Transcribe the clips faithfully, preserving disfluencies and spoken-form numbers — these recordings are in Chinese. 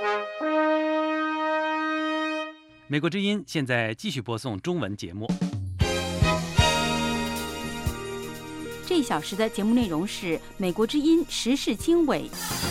美国之音现在继续播送中文节目。 这一小时的节目内容是美国之音时事经纬。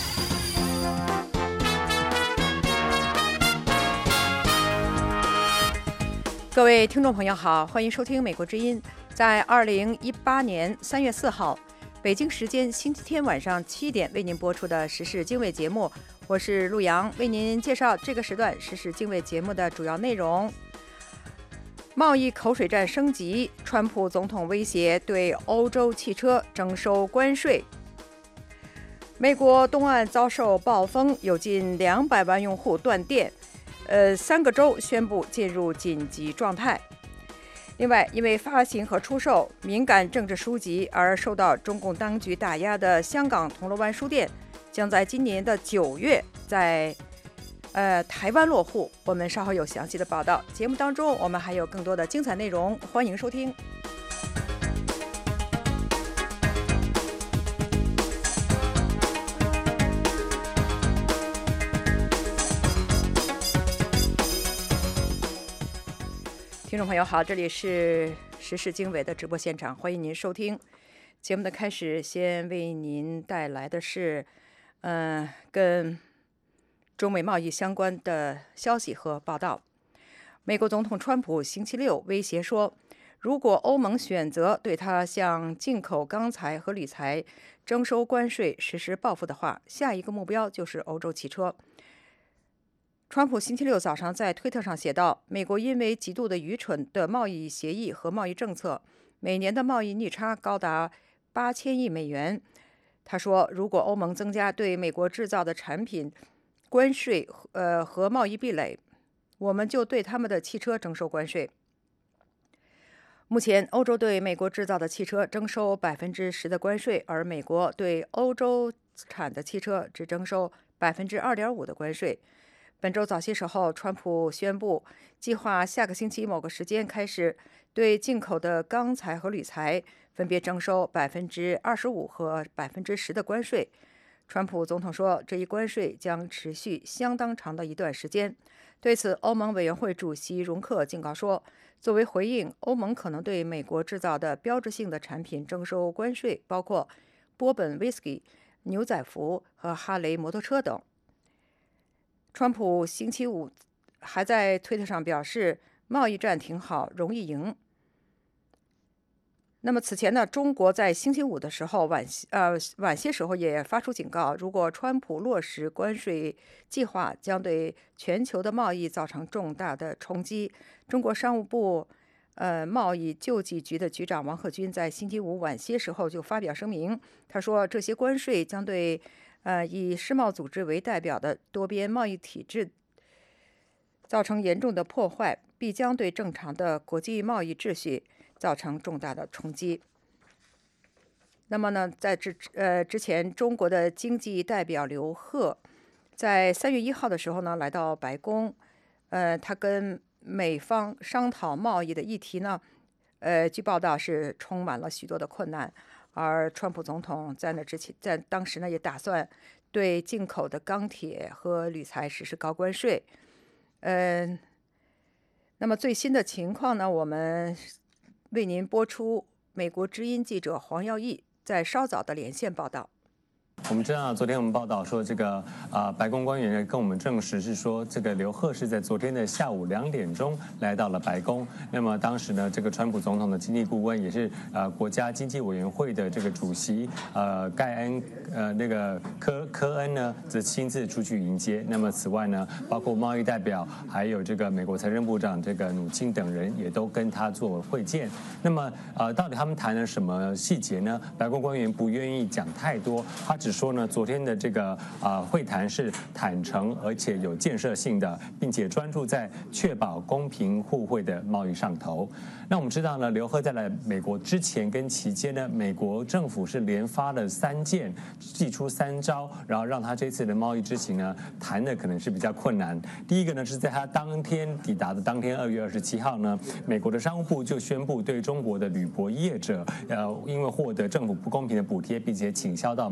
各位听众朋友好，欢迎收听美国之音。在二零一八年三月四号，北京时间星期天晚上七点为您播出的时事经纬节目，我是陆阳，为您介绍这个时段时事经纬节目的主要内容。贸易口水战升级，川普总统威胁对欧洲汽车征收关税。美国东岸遭受暴风，有近两百万用户断电。呃，三个州宣布进入紧急状态。另外，因为发行和出售敏感政治书籍而受到中共当局打压的香港铜锣湾书店，将在今年的九月在呃台湾落户。我们稍后有详细的报道。节目当中，我们还有更多的精彩内容，欢迎收听。听众朋友好，这里是时事经纬的直播现场，欢迎您收听。节目的开始，先为您带来的是，呃，跟中美贸易相关的消息和报道。美国总统川普星期六威胁说，如果欧盟选择对他向进口钢材和铝材征收关税实施报复的话，下一个目标就是欧洲汽车。川普星期六早上在推特上写道，美国因为极度的愚蠢的贸易协议和贸易政策，每年的贸易逆差高达八千亿美元。他说，如果欧盟增加对美国制造的产品关税呃和贸易壁垒，我们就对他们的汽车征收关税。目前，欧洲对美国制造的汽车征收百分之十的关税，而美国对欧洲产的汽车只征收百分之二点五的关税。本周早些时候，川普宣布计划下个星期某个时间开始对进口的钢材和铝材分别征收百分之二十五和百分之十的关税。川普总统说，这一关税将持续相当长的一段时间。对此，欧盟委员会主席容克警告说，作为回应，欧盟可能对美国制造的标志性的产品征收关税，包括波本威士忌、牛仔服和哈雷摩托车等。川普星期五还在推特上表示，贸易战挺好，容易赢。那么此前呢，中国在星期五的时候晚呃晚些时候也发出警告，如果川普落实关税计划，将对全球的贸易造成重大的冲击。中国商务部呃贸易救济局的局长王贺军在星期五晚些时候就发表声明，他说，这些关税将对呃，以世贸组织为代表的多边贸易体制造成严重的破坏，必将对正常的国际贸易秩序造成重大的冲击。那么呢，在之呃之前，中国的经济代表刘鹤在三月一号的时候呢，来到白宫，呃，他跟美方商讨贸易的议题呢，呃，据报道是充满了许多的困难。而川普总统在那之前，在当时呢，也打算对进口的钢铁和铝材实施高关税。嗯、呃，那么最新的情况呢，我们为您播出美国之音记者黄耀义在稍早的连线报道。 我们知道，昨天我们报道说，这个啊、呃，白宫官员跟我们证实是说，这个刘鹤是在昨天的下午两点钟来到了白宫。那么当时呢，这个川普总统的经济顾问也是呃国家经济委员会的这个主席呃盖恩呃那个科科恩呢，则亲自出去迎接。那么此外呢，包括贸易代表，还有这个美国财政部长这个努钦等人也都跟他做会见。那么呃，到底他们谈了什么细节呢？白宫官员不愿意讲太多，他只说呢，昨天的这个啊、呃、会谈是坦诚而且有建设性的，并且专注在确保公平互惠的贸易上头。那我们知道呢，刘鹤在来美国之前跟期间呢，美国政府是连发了三件，祭出三招，然后让他这次的贸易之行呢谈的可能是比较困难。第一个呢是在他当天抵达的当天，二月二十七号呢，美国的商务部就宣布对中国的铝箔业者，呃，因为获得政府不公平的补贴，并且倾销到美国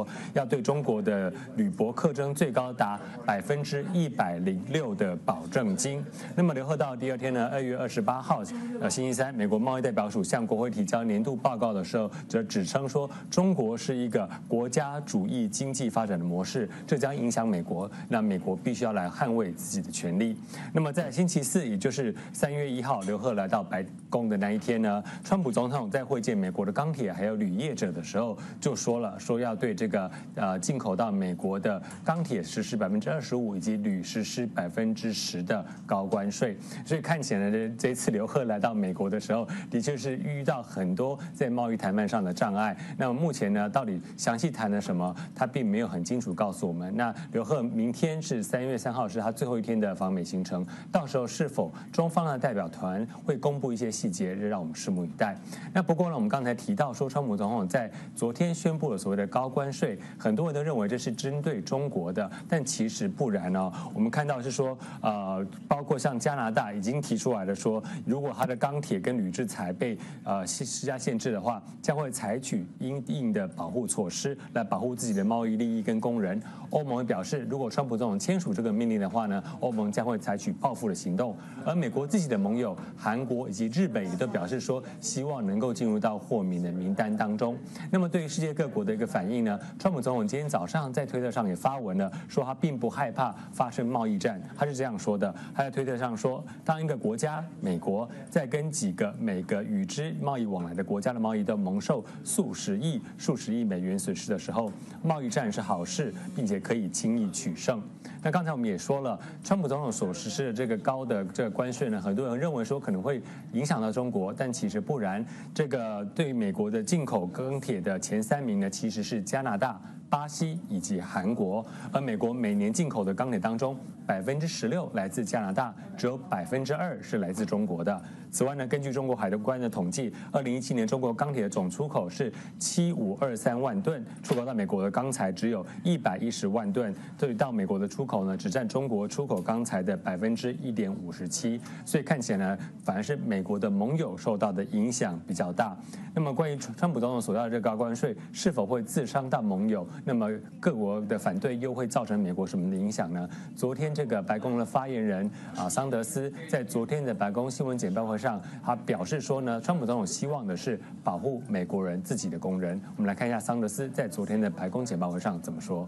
国要对中国的铝箔课征最高达百分之一百零六的保证金。那么刘鹤到第二天呢，二月二十八号，呃，星期三，美国贸易代表署向国会提交年度报告的时候，则指称说，中国是一个国家主义经济发展的模式，这将影响美国，那美国必须要来捍卫自己的权利。那么在星期四，也就是三月一号，刘鹤来到白宫的那一天呢，川普总统在会见美国的钢铁还有铝业者的时候，就说了，说要对这个呃进口到美国的钢铁实施百分之二十五，以及铝实施百分之十的高关税。所以看起来呢，这次刘鹤来到美国的时候，的确是遇到很多在贸易谈判上的障碍。那么目前呢，到底详细谈了什么，他并没有很清楚告诉我们。那刘鹤明天是三月三号，是他最后一天的访美行程，到时候是否中方的代表团会公布一些细节，让我们拭目以待。那不过呢，我们刚才提到说，川普总统在昨天宣布了所谓的高关税，很多人都认为这是针对中国的，但其实不然哦。我们看到是说，呃，包括像加拿大已经提出来了说，如果它的钢铁跟铝制裁被呃施加限制的话，将会采取因应的保护措施来保护自己的贸易利益跟工人。欧盟表示，如果川普总统签署这个命令的话呢，欧盟将会采取报复的行动。而美国自己的盟友韩国以及日本也都表示说，希望能够进入到豁免的名单当中。那么对于世界各国的一个反应呢，川普总统今天早上在推特上也发文了，说他并不害怕发生贸易战。他是这样说的，他在推特上说，当一个国家美国在跟几个每个与之贸易往来的国家的贸易都蒙受数十亿、数十亿美元损失的时候，贸易战是好事，并且可以轻易取胜。那刚才我们也说了，川普总统所实施的这个高的这个关税呢，很多人认为说可能会影响到中国，但其实不然。这个对于美国的进口钢铁的前三名呢，其实是加拿大、巴西以及韩国。而美国每年进口的钢铁当中，百分之十六来自加拿大，只有百分之二是来自中国的。此外呢，根据中国海关的统计，二零一七年中国钢铁的总出口是七五二三万吨，出口到美国的钢材只有一百一十万吨，对于到美国的出口呢，只占中国出口钢材的百分之一点五十七。所以看起来呢，反而是美国的盟友受到的影响比较大。那么关于川普总统所要的这个高关税是否会自伤到盟友，那么各国的反对又会造成美国什么的影响呢？昨天这个白宫的发言人啊桑德斯在昨天的白宫新闻简报会上，他表示说呢，川普总统希望的是保护美国人自己的工人。我们来看一下桑德斯在昨天的白宫简报会上怎么说。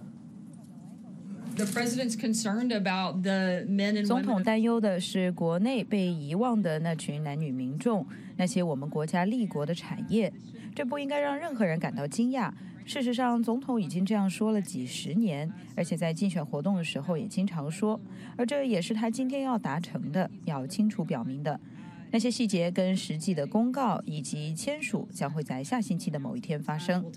总统担忧的是国内被遗忘的那群男女民众，那些我们国家立国的产业。这不应该让任何人感到惊讶。事实上，总统已经这样说了几十年，而且在竞选活动的时候也经常说，而这也是他今天要达成的，要清楚表明的。那些细节跟实际的公告以及签署将会在下星期的某一天发生。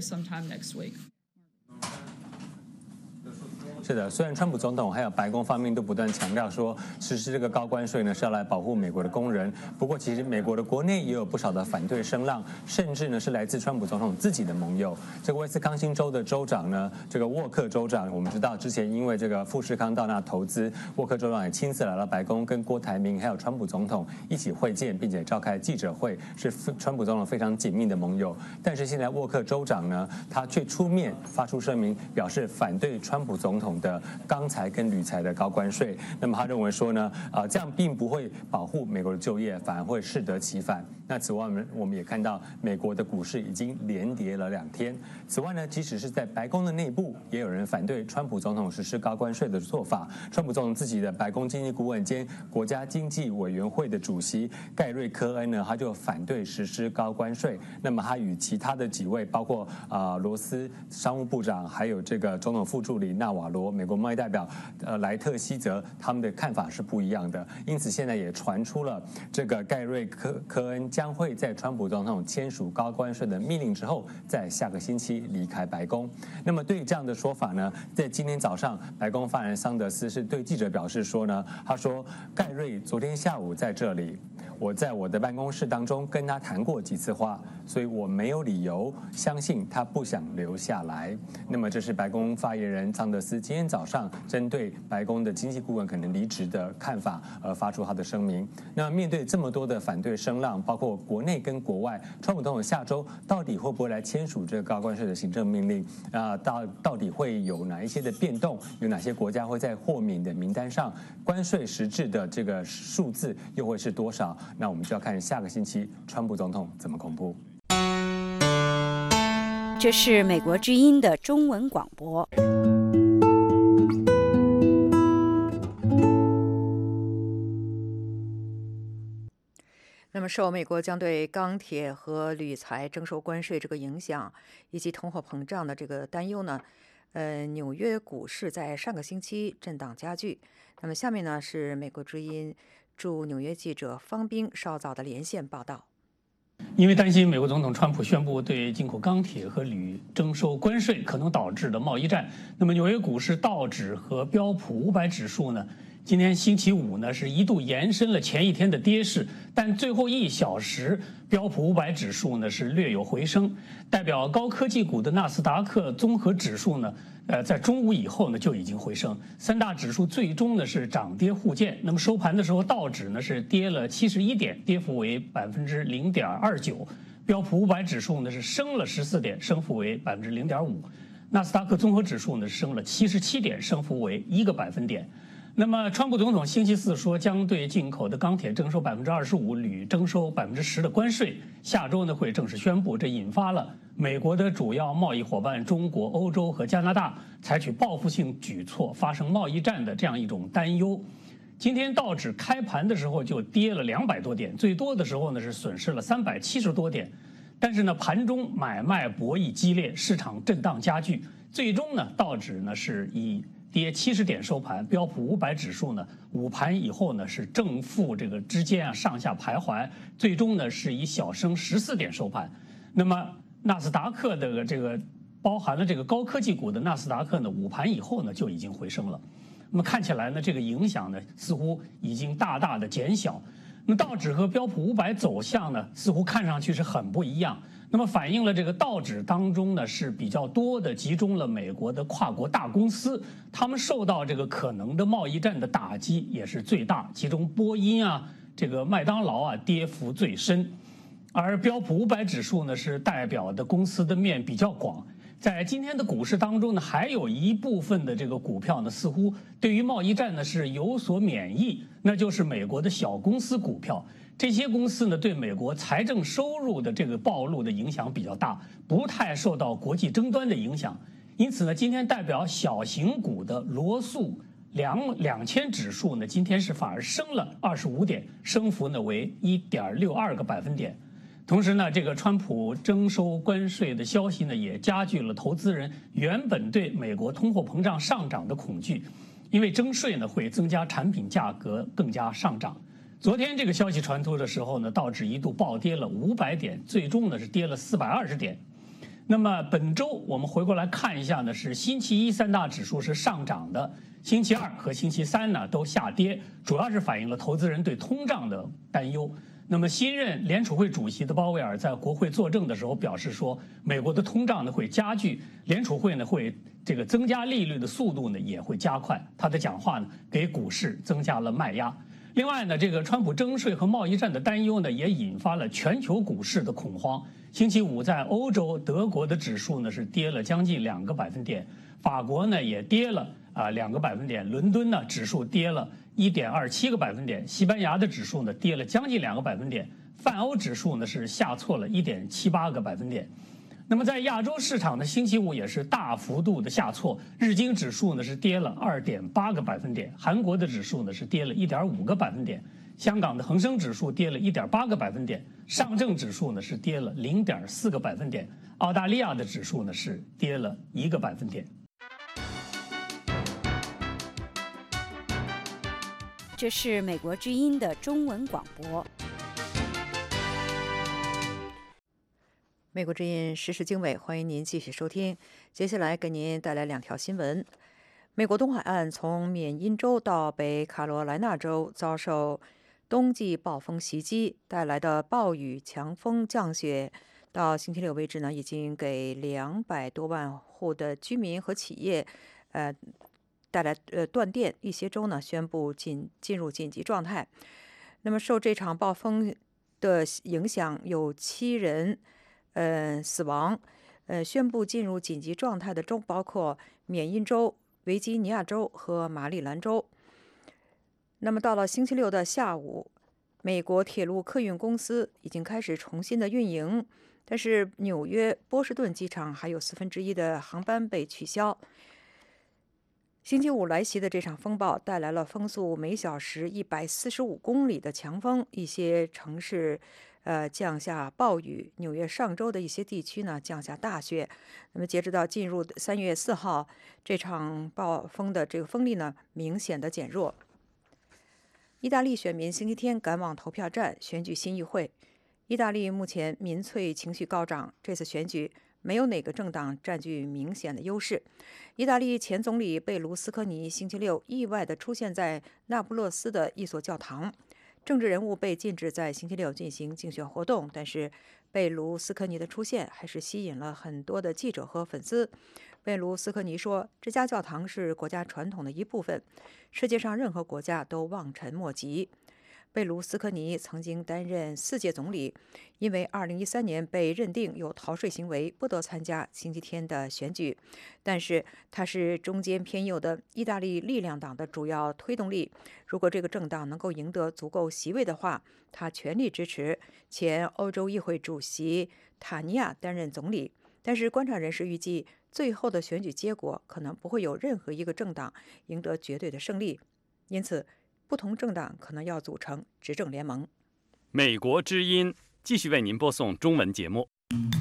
是的，虽然川普总统还有白宫方面都不断强调说，实施这个高关税呢是要来保护美国的工人，不过其实美国的国内也有不少的反对声浪，甚至呢是来自川普总统自己的盟友。这个威斯康星州的州长呢，这个沃克州长，我们知道之前因为这个富士康到那投资，沃克州长也亲自来到白宫，跟郭台铭还有川普总统一起会见，并且召开记者会，是川普总统非常紧密的盟友。但是现在沃克州长呢，他却出面发出声明，表示反对川普总统的钢材跟铝材的高关税。那么他认为说呢，呃，这样并不会保护美国的就业，反而会适得其反。那此外，我们我们也看到美国的股市已经连跌了两天。此外呢，即使是在白宫的内部，也有人反对川普总统实施高关税的做法。川普总统自己的白宫经济顾问兼国家经济委员会的主席盖瑞科恩呢，他就反对实施高关税。那么他与其他的几位，包括啊、呃、罗斯商务部长，还有这个总统副助理纳瓦罗、美国贸易代表呃莱特希泽，他们的看法是不一样的。因此现在也传出了这个盖瑞科科恩将会在川普总统签署高关税的命令之后，在下个星期离开白宫。那么对于这样的说法呢，在今天早上，白宫发言人桑德斯是对记者表示说呢，他说盖瑞昨天下午在这里， 我在我的办公室当中跟他谈过几次话，所以我没有理由相信他不想留下来。那么这是白宫发言人桑德斯今天早上针对白宫的经济顾问可能离职的看法而发出他的声明。那面对这么多的反对声浪，包括国内跟国外，川普总统下周到底会不会来签署这个高关税的行政命令啊？到到底会有哪一些的变动？有哪些国家会在豁免的名单上？关税实质的这个数字又会是多少？那我们就要看下个星期川普总统怎么公布。 这是美国之音的中文广播。 那么，受美国将对钢铁和铝材征收关税这个影响，以及通货膨胀的这个担忧呢，呃，纽约股市在上个星期震荡加剧。那么，下面呢是美国之音驻纽约记者方冰稍早的连线报道。 因为担心美国总统川普宣布对进口钢铁和铝征收关税可能导致的贸易战，那么纽约股市道指和标普五百指数呢，今天星期五呢是一度延伸了前一天的跌势，但最后一小时标普五百指数呢是略有回升。代表高科技股的纳斯达克综合指数呢，呃，在中午以后呢就已经回升。三大指数最终呢是涨跌互见。那么收盘的时候，道指呢是跌了七十一点，跌幅为百分之零点二九；标普五百指数呢是升了十四点，升幅为百分之零点五；纳斯达克综合指数呢升了七十七点，升幅为一个百分点。那么，川普总统星期四说将对进口的钢铁征收百分之二十五，铝征收百分之十的关税，下周呢会正式宣布。这引发了美国的主要贸易伙伴中国、欧洲和加拿大采取报复性举措，发生贸易战的这样一种担忧。今天道指开盘的时候就跌了两百多点，最多的时候呢是损失了三百七十多点。但是呢，盘中买卖博弈激烈，市场震荡加剧，最终呢，道指呢是以跌七十点收盘，标普五百指数呢午盘以后呢是正负这个之间啊上下徘徊，最终呢是以小升十四点收盘。那么纳斯达克的这个包含了这个高科技股的纳斯达克呢午盘以后呢就已经回升了。那么看起来呢这个影响呢似乎已经大大的减小。那道指和标普五百走向呢似乎看上去是很不一样。那么反映了这个道指当中呢是比较多的集中了美国的跨国大公司，他们受到这个可能的贸易战的打击也是最大，其中波音啊、这个麦当劳啊跌幅最深，而标普五百指数呢是代表的公司的面比较广。在今天的股市当中呢，还有一部分的这个股票呢，似乎对于贸易战呢是有所免疫，那就是美国的小公司股票。这些公司呢，对美国财政收入的这个暴露的影响比较大，不太受到国际争端的影响。因此呢，今天代表小型股的罗素两两千指数呢，今天是反而升了二十五点，升幅呢为一点六二个百分点。同时呢，这个川普征收关税的消息呢，也加剧了投资人原本对美国通货膨胀上涨的恐惧，因为征税呢会增加产品价格更加上涨。昨天这个消息传出的时候呢，道指一度暴跌了五百点，最终呢是跌了四百二十点。那么本周我们回过来看一下呢，是星期一三大指数是上涨的，星期二和星期三呢都下跌，主要是反映了投资人对通胀的担忧。那么新任联储会主席的鲍威尔在国会作证的时候表示说，美国的通胀呢会加剧，联储会呢会这个增加利率的速度呢也会加快。他的讲话呢给股市增加了卖压。另外呢，这个川普征税和贸易战的担忧呢，也引发了全球股市的恐慌。星期五在欧洲，德国的指数呢是跌了将近两个百分点，法国呢也跌了啊两个百分点，伦敦呢指数跌了一点二七个百分点，西班牙的指数呢跌了将近两个百分点，泛欧指数呢是下挫了一点七八个百分点。那么在亚洲市场呢，星期五也是大幅度的下挫，日经指数呢是跌了二点八个百分点，韩国的指数呢是跌了一点五个百分点，香港的恒生指数跌了一点八个百分点，上证指数呢是跌了零点四个百分点，澳大利亚的指数呢是跌了一个百分点。 这是美国之音的中文广播。 美国之音时事经纬，欢迎您继续收听。接下来给您带来两条新闻。美国东海岸从缅因州到北卡罗来纳州遭受冬季暴风袭击带来的暴雨、强风、降雪，到星期六为止呢，已经给两百多万户的居民和企业，呃，带来呃断电。一些州呢宣布进进入紧急状态。那么受这场暴风的影响，有七人呃死亡。呃，宣布进入紧急状态的州包括缅因州、维吉尼亚州和马里兰州。那么到了星期六的下午，美国铁路客运公司已经开始重新的运营，但是纽约波士顿机场还有四分之一的航班被取消。星期五来袭的这场风暴带来了风速每小时一百四十五公里的强风，一些城市呃降下暴雨，纽约上周的一些地区呢降下大雪。那么截止到进入三月四号，这场暴风的这个风力呢明显的减弱。意大利选民星期天赶往投票站选举新议会。意大利目前民粹情绪高涨，这次选举没有哪个政党占据明显的优势。意大利前总理贝卢斯科尼星期六意外地出现在那不勒斯的一所教堂。政治人物被禁止在星期六进行竞选活动，但是贝卢斯科尼的出现还是吸引了很多的记者和粉丝。贝卢斯科尼说，这家教堂是国家传统的一部分，世界上任何国家都望尘莫及。贝卢斯科尼曾经担任四届总理，因为二零一三年被认定有逃税行为，不得参加星期天的选举。但是他是中间偏右的意大利力量党的主要推动力。如果这个政党能够赢得足够席位的话，他全力支持前欧洲议会主席塔尼亚担任总理。但是观察人士预计，最后的选举结果可能不会有任何一个政党赢得绝对的胜利，因此不同政党可能要组成执政联盟。 美国之音继续为您播送中文节目。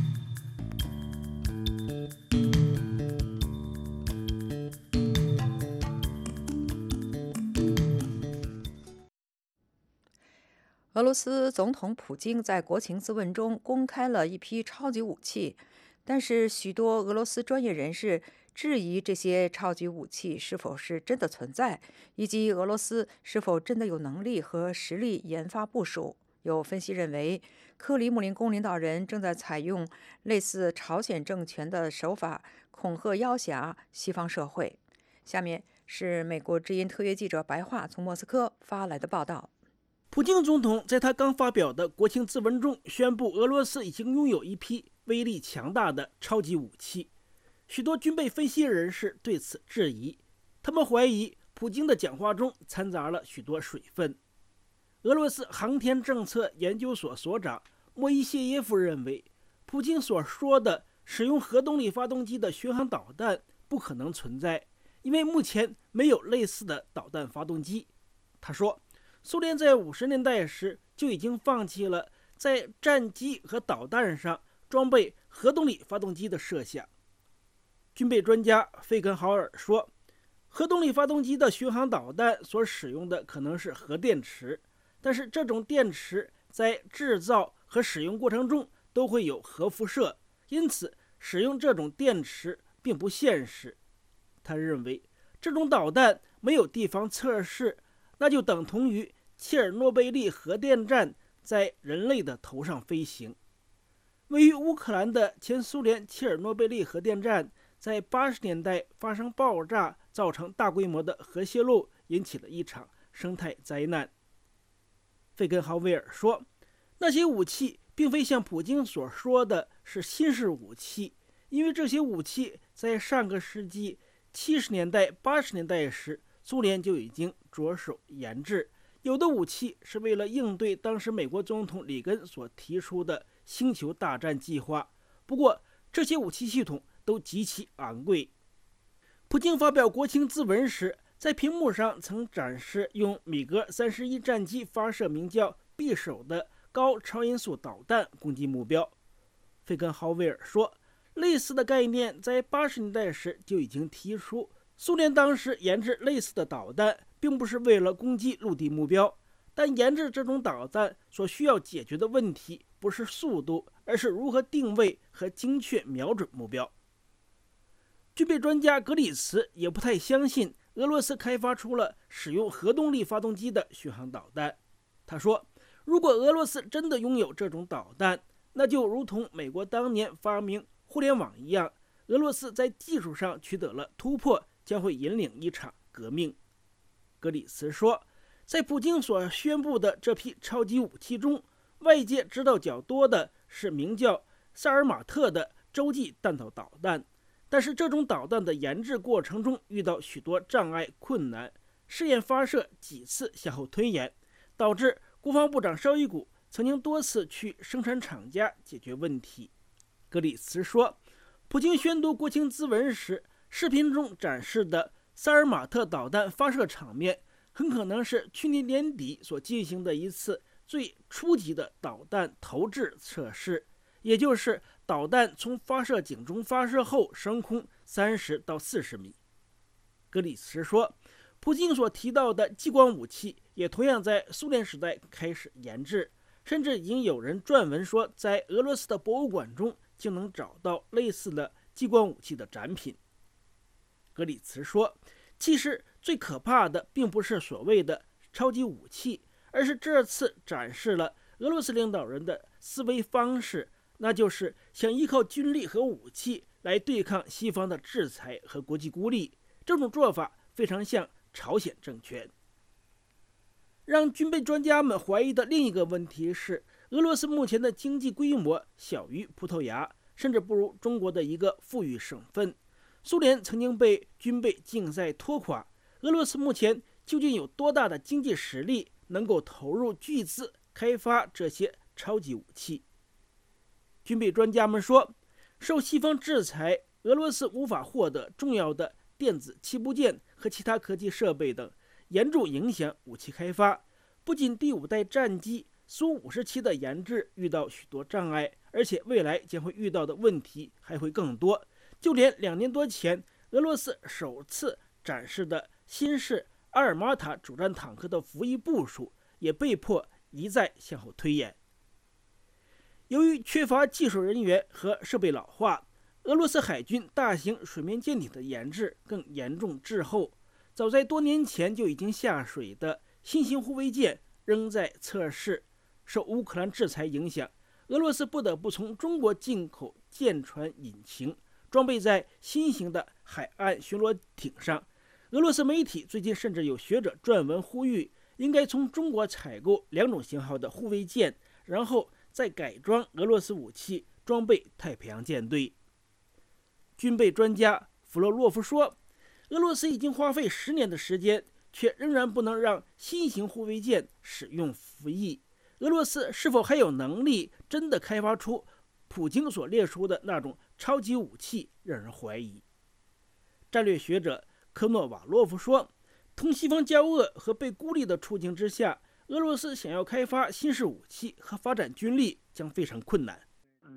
俄罗斯总统普京在国情咨文中公开了一批超级武器，但是许多俄罗斯专业人士质疑这些超级武器是否是真的存在，以及俄罗斯是否真的有能力和实力研发部署。有分析认为，克里姆林宫领导人正在采用类似朝鲜政权的手法恐吓要挟西方社会。下面是美国之音特约记者白桦从莫斯科发来的报道。 普京总统在他刚发表的国情咨文中宣布，俄罗斯已经拥有一批威力强大的超级武器。许多军备分析人士对此质疑，他们怀疑普京的讲话中掺杂了许多水分。俄罗斯航天政策研究所所长莫伊谢耶夫认为，普京所说的使用核动力发动机的巡航导弹不可能存在，因为目前没有类似的导弹发动机。他说，苏联在五十年代时就已经放弃了在战机和导弹上装备核动力发动机的设想。军备专家费根豪尔说，核动力发动机的巡航导弹所使用的可能是核电池，但是这种电池在制造和使用过程中都会有核辐射，因此使用这种电池并不现实。他认为，这种导弹没有地方测试，那就等同于切尔诺贝利核电站在人类的头上飞行。位于乌克兰的前苏联切尔诺贝利核电站在八十年代发生爆炸，造成大规模的核泄漏，引起了一场生态灾难。费根豪威尔说，那些武器并非像普京所说的是新式武器，因为这些武器在上个世纪七十年代、八十年代时，苏联就已经着手研制。有的武器是为了应对当时美国总统里根所提出的星球大战计划，不过这些武器系统都极其昂贵。普京发表国情咨文时，在屏幕上曾展示用米格三十一战机发射名叫匕首的高超音速导弹攻击目标。费根豪威尔说，类似的概念在八十年代时就已经提出，苏联当时研制类似的导弹并不是为了攻击陆地目标，但研制这种导弹所需要解决的问题不是速度，而是如何定位和精确瞄准目标。军备专家格里茨也不太相信俄罗斯开发出了使用核动力发动机的巡航导弹。 他说，如果俄罗斯真的拥有这种导弹，那就如同美国当年发明互联网一样，俄罗斯在技术上取得了突破，将会引领一场革命。格里茨说，在普京所宣布的这批超级武器中，外界知道较多的是名叫萨尔马特的洲际弹道导弹，但是这种导弹的研制过程中遇到许多障碍困难，试验发射几次向后推延，导致国防部长绍伊古曾经多次去生产厂家解决问题。格里茨说，普京宣读国情咨文时，视频中展示的萨尔马特导弹发射场面很可能是去年年底所进行的一次最初级的导弹投掷测试，也就是导弹从发射井中发射后升空三十到四十米。格里茨说，普京所提到的激光武器也同样在苏联时代开始研制，甚至已经有人撰文说，在俄罗斯的博物馆中就能找到类似的激光武器的展品。格里茨说，其实最可怕的并不是所谓的超级武器，而是这次展示了俄罗斯领导人的思维方式，那就是想依靠军力和武器来对抗西方的制裁和国际孤立。这种做法非常像朝鲜政权。让军备专家们怀疑的另一个问题是，俄罗斯目前的经济规模小于葡萄牙，甚至不如中国的一个富裕省份。苏联曾经被军备竞赛拖垮，俄罗斯目前究竟有多大的经济实力能够投入巨资开发这些超级武器？军备专家们说，受西方制裁，俄罗斯无法获得重要的电子器部件和其他科技设备等，严重影响武器开发。不仅第五代战机苏五十七的研制遇到许多障碍，而且未来将会遇到的问题还会更多。就连两年多前俄罗斯首次展示的新式阿尔马塔主战坦克的服役部署也被迫一再向后推延。由于缺乏技术人员和设备老化，俄罗斯海军大型水面舰艇的研制更严重滞后。早在多年前就已经下水的新型护卫舰仍在测试。受乌克兰制裁影响，俄罗斯不得不从中国进口舰船引擎，装备在新型的海岸巡逻艇上。俄罗斯媒体最近甚至有学者撰文呼吁，应该从中国采购两种型号的护卫舰，然后再改装俄罗斯武器，装备太平洋舰队。军备专家弗洛洛夫说，俄罗斯已经花费十年的时间，却仍然不能让新型护卫舰使用服役。俄罗斯是否还有能力真的开发出普京所列出的那种超级武器，让人怀疑。战略学者科诺瓦洛夫说，同西方交恶和被孤立的处境之下，俄罗斯想要开发新式武器和发展军力将非常困难。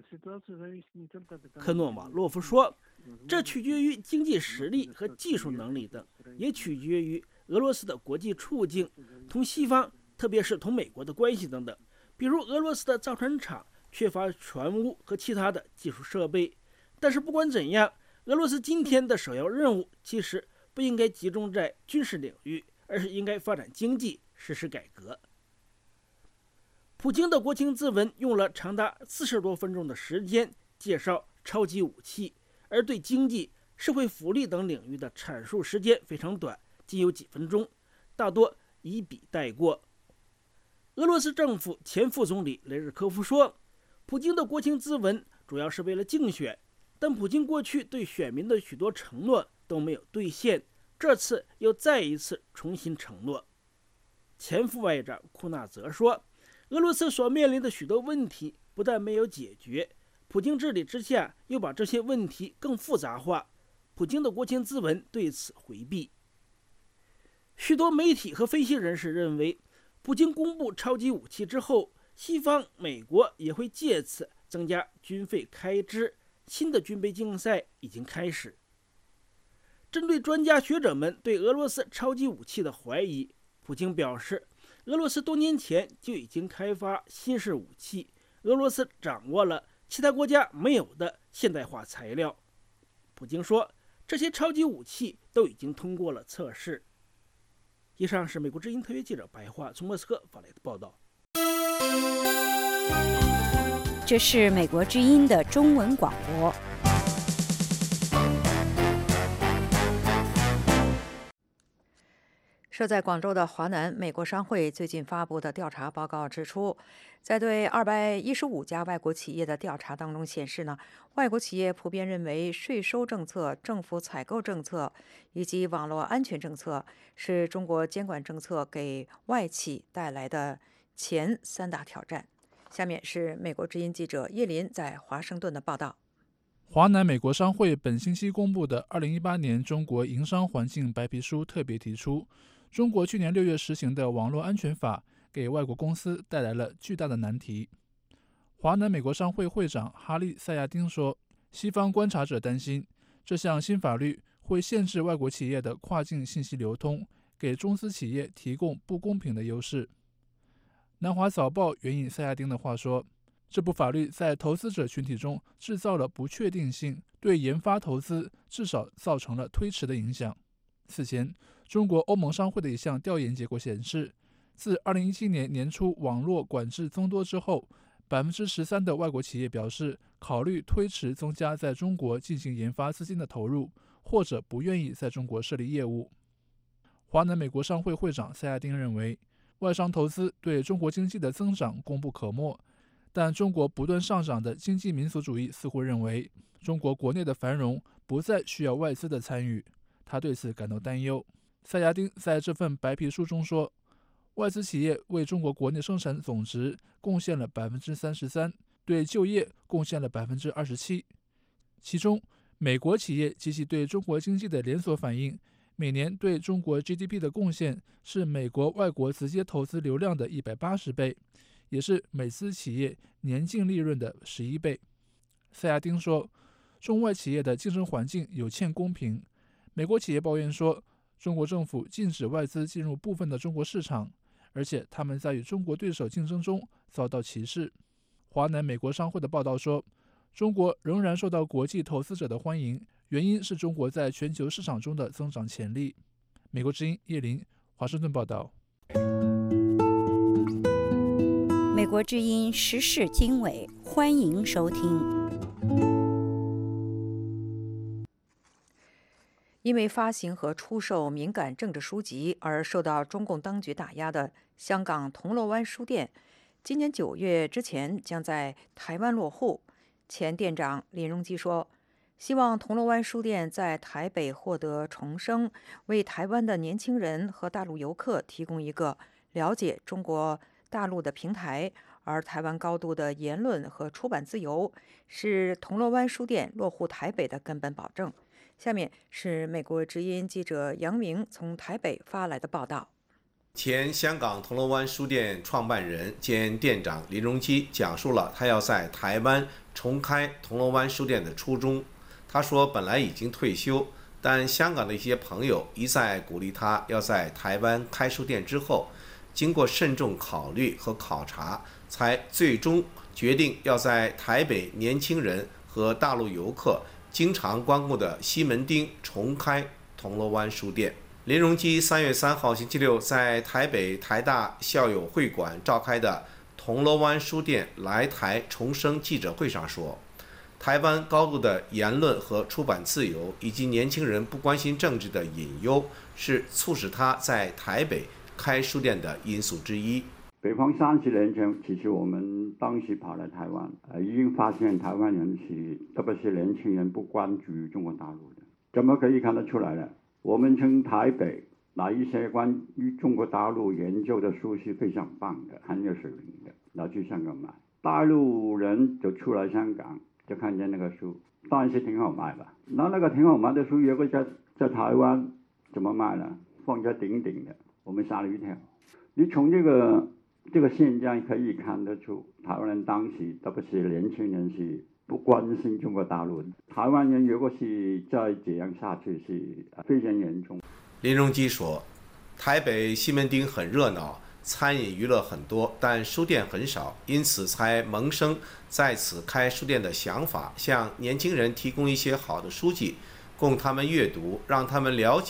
科诺瓦洛夫说，这取决于经济实力和技术能力等，也取决于俄罗斯的国际处境、同西方，特别是同美国的关系等等。比如俄罗斯的造船厂缺乏船坞和其他的技术设备。但是不管怎样，俄罗斯今天的首要任务其实不应该集中在军事领域，而是应该发展经济，实施改革。普京的国情咨文用了长达四十多分钟的时间介绍超级武器，而对经济、社会福利等领域的阐述时间非常短，仅有几分钟，大多一笔带过。俄罗斯政府前副总理雷日科夫说，普京的国情咨文主要是为了竞选，但普京过去对选民的许多承诺都没有兑现，这次又再一次重新承诺。前副外长库纳则说，俄罗斯所面临的许多问题不但没有解决，普京治理之下又把这些问题更复杂化。普京的国情咨文对此回避。许多媒体和分析人士认为，普京公布超级武器之后，西方美国也会借此增加军费开支，新的军备竞赛已经开始。针对专家学者们对俄罗斯超级武器的怀疑，普京表示，俄罗斯多年前就已经开发新式武器，俄罗斯掌握了其他国家没有的现代化材料。普京说，这些超级武器都已经通过了测试。 以上是美国之音特约记者白桦从莫斯科发来的报道。 这是美国之音的中文广播。 设在广州的华南美国商会最近发布的调查报告指出，在对二百一十五家外国企业的调查当中显示呢，外国企业普遍认为税收政策、政府采购政策以及网络安全政策是中国监管政策给外企带来的前三大挑战。下面是美国之音记者叶林在华盛顿的报道。 华南美国商会本星期公布的二零一八年中国营商环境白皮书特别提出，中国去年六月实行的网络安全法给外国公司带来了巨大的难题。华南美国商会会长哈利·塞亚丁说，西方观察者担心这项新法律会限制外国企业的跨境信息流通，给中资企业提供不公平的优势。南华早报援引塞亚丁的话说，这部法律在投资者群体中制造了不确定性，对研发投资至少造成了推迟的影响。此前，中国欧盟商会的一项调研结果显示，自二零一七年年初网络管制增多之后， 百分之十三 的外国企业表示考虑推迟增加在中国进行研发资金的投入，或者不愿意在中国设立业务。华南美国商会会长塞亚丁认为，外商投资对中国经济的增长功不可没，但中国不断上涨的经济民族主义似乎认为中国国内的繁荣不再需要外资的参与，他对此感到担忧。塞亚丁在这份白皮书中说，外资企业为中国国内生产总值贡献了 百分之三十三， 对就业贡献了 百分之二十七。 其中美国企业及其对中国经济的连锁反应，每年对中国 G D P 的贡献是美国外国直接投资流量的一百八十倍，也是美资企业年净利润的十一倍。塞亚丁说，中外企业的竞争环境有欠公平。美国企业抱怨说，中国政府禁止外资进入部分的中国市场，而且他们在与中国对手竞争中遭到歧视。华南美国商会的报道说，中国仍然受到国际投资者的欢迎，原因是中国在全球市场中的增长潜力。美国之音叶林，华盛顿报道。 美国之音时事经纬，欢迎收听。 因为发行和出售敏感政治书籍而受到中共当局打压的香港铜锣湾书店，今年九月之前将在台湾落户。前店长林荣基说，希望铜锣湾书店在台北获得重生，为台湾的年轻人和大陆游客提供一个了解中国大陆的平台，而台湾高度的言论和出版自由是铜锣湾书店落户台北的根本保证。下面是美国之音记者杨明从台北发来的报道。 前香港铜锣湾书店创办人兼店长林荣基讲述了他要在台湾重开铜锣湾书店的初衷。他说，本来已经退休，但香港的一些朋友一再鼓励他要在台湾开书店之后，经过慎重考虑和考察，才最终决定要在台北年轻人和大陆游客经常光顾的西门町重开铜锣湾书店。林荣基三月三号星期六在台北台大校友会馆召开的铜锣湾书店来台重生记者会上说，台湾高度的言论和出版自由以及年轻人不关心政治的隐忧，是促使他在台北开书店的因素之一。 北方三十年前，其实我们当时跑来台湾，呃，已经发现台湾人是，特别是年轻人不关注中国大陆的。怎么可以看得出来呢？我们从台北拿一些关于中国大陆研究的书是非常棒的，很有水平的，拿去香港买。大陆人就出来香港，就看见那个书，当然是挺好卖吧。那那个挺好卖的书，如果在在台湾怎么卖呢？放在顶顶的，我们吓了一跳。你从这个这个现象可以看得出，台湾人当时特别是年轻人是不关心中国大陆的。台湾人如果是再这样下去，是非常严重。 林荣基说，台北西门町很热闹，餐饮娱乐很多，但书店很少，因此才萌生在此开书店的想法，向年轻人提供一些好的书籍供他们阅读，让他们了解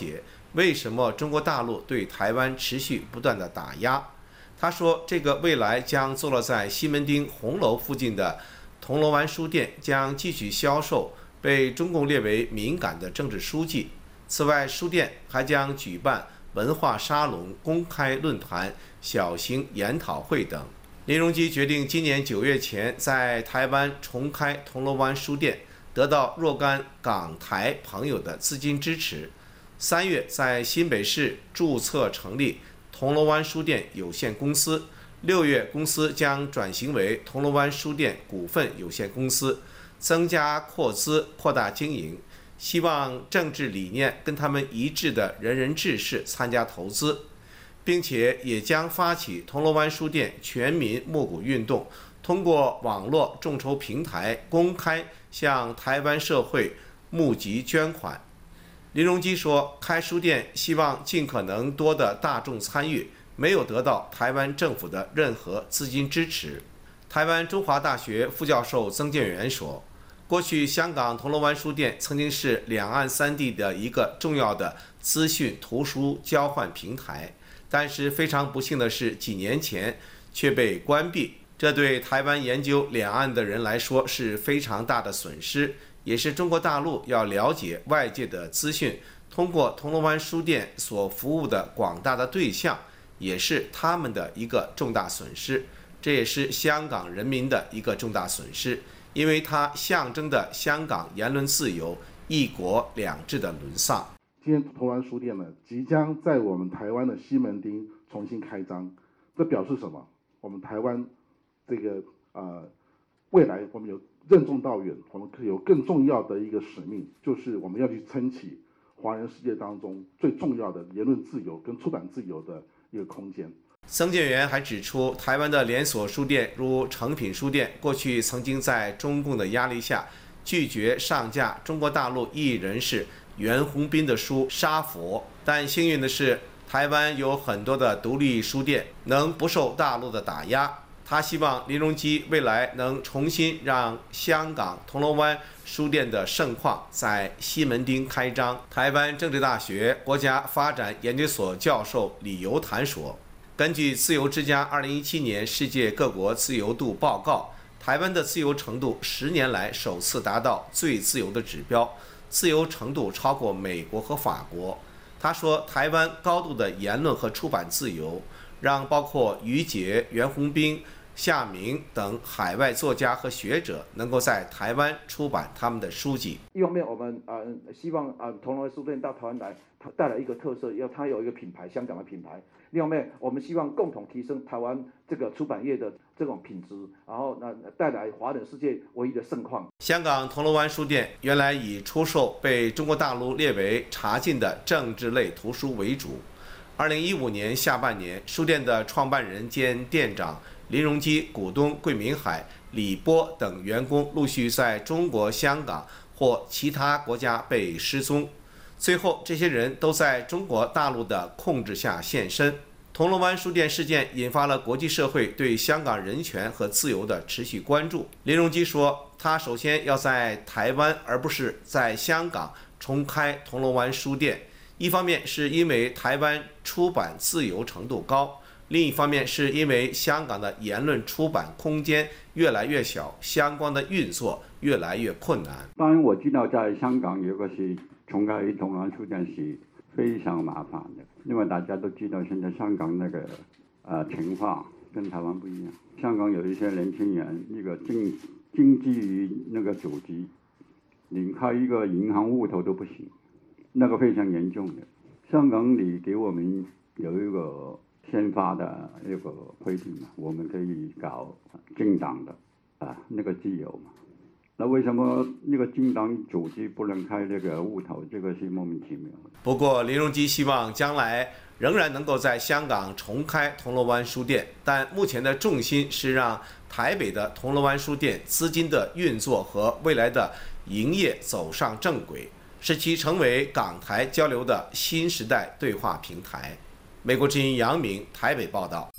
为什么中国大陆对台湾持续不断的打压。他说，这个未来将坐落在西门町红楼附近的铜锣湾书店将继续销售被中共列为敏感的政治书籍。此外，书店还将举办文化沙龙、公开论坛、小型研讨会等。林荣基决定今年九月前在台湾重开铜锣湾书店，得到若干港台朋友的资金支持。三月在新北市注册成立铜锣湾书店有限公司，六月公司将转型为铜锣湾书店股份有限公司，增加扩资，扩大经营。希望政治理念跟他们一致的仁人志士参加投资，并且也将发起铜锣湾书店全民募股运动，通过网络众筹平台公开向台湾社会募集捐款。林荣基说，开书店希望尽可能多的大众参与，没有得到台湾政府的任何资金支持。台湾中华大学副教授曾建元说，过去香港铜锣湾书店曾经是两岸三地的一个重要的资讯图书交换平台，但是非常不幸的是，几年前却被关闭，这对台湾研究两岸的人来说是非常大的损失，也是中国大陆要了解外界的资讯，通过铜锣湾书店所服务的广大的对象，也是他们的一个重大损失，这也是香港人民的一个重大损失，因为它象征的香港言论自由、一国两制的沦丧。 今天铜锣湾书店呢，即将在我们台湾的西门町重新开张，这表示什么？我们台湾这个呃，未来我们有任重道远，我们可以有更重要的一个使命，就是我们要去撑起华人世界当中最重要的言论自由跟出版自由的一个空间。 曾建元还指出，台湾的连锁书店如诚品书店，过去曾经在中共的压力下拒绝上架中国大陆异议人士袁宏斌的书《杀佛》，但幸运的是，台湾有很多的独立书店能不受大陆的打压。他希望林荣基未来能重新让香港铜锣湾书店的盛况在西门町开张。台湾政治大学国家发展研究所教授李游谈说，根据自由之家二零一七年世界各国自由度报告，台湾的自由程度十年来首次达到最自由的指标，自由程度超过美国和法国。他说，台湾高度的言论和出版自由，让包括于杰、袁宏斌、夏明等海外作家和学者能够在台湾出版他们的书籍。 一方面，我们呃希望呃铜锣湾书店到台湾来，它带来一个特色，要它有一个品牌，香港的品牌。另外面，我们希望共同提升台湾这个出版业的这种品质，然后呢带来华人世界唯一的盛况。 香港铜锣湾书店原来以出售被中国大陆列为查禁的政治类图书为主。二零一五年下半年，书店的创办人兼店长林荣基、股东桂明海、李波等员工陆续在中国香港或其他国家被失踪，最后这些人都在中国大陆的控制下现身。铜锣湾书店事件引发了国际社会对香港人权和自由的持续关注。林荣基说，他首先要在台湾而不是在香港重开铜锣湾书店，一方面是因为台湾出版自由程度高，另一方面是因为香港的言论出版空间越来越小，相关的运作越来越困难。 当然我知道在香港有个是重开铜锣湾书店是非常麻烦的，因为大家都知道现在香港那个呃情况跟台湾不一样。香港有一些年轻人那个经经济于那个组织，连开一个银行户头都不行，那个非常严重的。香港里给我们有一个宪法的一个规定嘛，我们可以搞政党的啊那个自由嘛。那为什么那个政党组织不能开这个户头？这个是莫名其妙的。 不过林荣基希望将来仍然能够在香港重开铜锣湾书店，但目前的重心是让台北的铜锣湾书店资金的运作和未来的营业走上正轨，使其成为港台交流的新时代对话平台。美国之音杨明台北报道。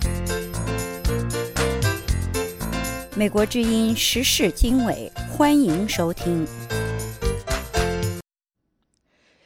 美国之音时事经纬，欢迎收听。 一